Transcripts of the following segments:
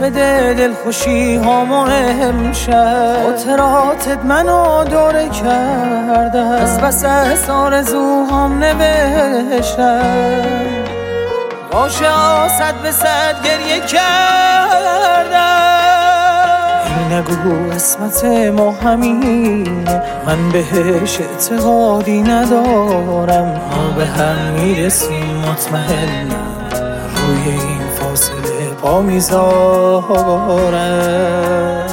بده دل خوشی هامو امشب. خاطراتت منو دوره کرده، از بس آرزوهام نوشتم. باشه 100 به 100 گریه کردم. این نگو قسمت ما همینه، من بهش اعتقادی ندارم. ما به هم میرسیم مطمئنم، روی این فاصله پا میذارم.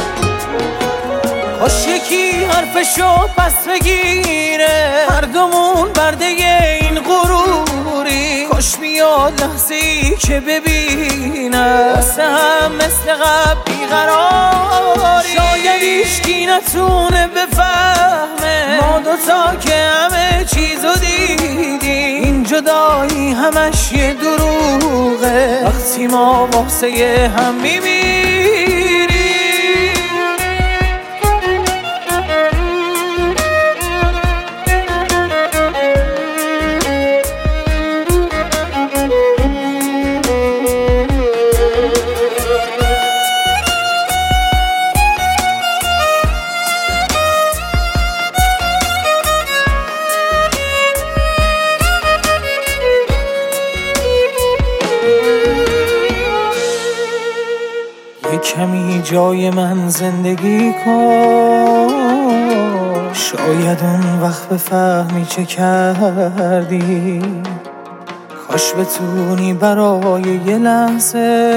کاش یکی حرفشو پس بگیره، هر دومون برده این غروری. کاش میاد لحظه‌ای که ببینم واسه هم مثل قبل بیقراری. شاید هیچکی نتونه بفهمه ما دوتا که همه چیزو دیدیم. این جدایی همش یه دروغه وقتی ما واسه هم میمیریم. کمی جای من زندگی کن، شاید اون وقت بفهمی چه کردی. کاش بتونی برای یه لحظه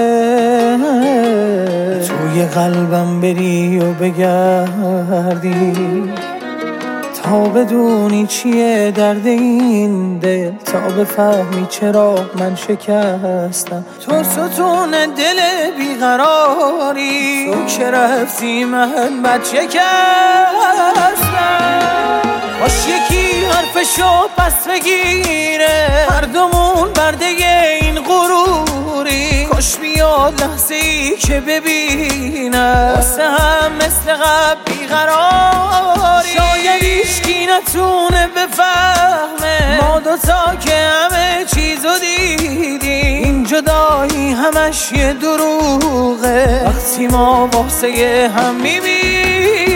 توی قلبم بری و بگردی، تا بدونی چیه درد این دل، تا بفهمی چرا من شکستم. تو ستون دل بیقراری، تو که رفتی من بچه شکستم. باش یکی حرفشو پس بگیره، هر دومون برده این غروری. کاش بیاد لحظه‌ای که ببینم واسه هم مثل قبل بیقراری. شاید هیچکی نتونه بفهمه ما دوتا که همه چیزو دیدیم. این جدایی همش یه دروغه وقتی ما واسه هم میبینیم.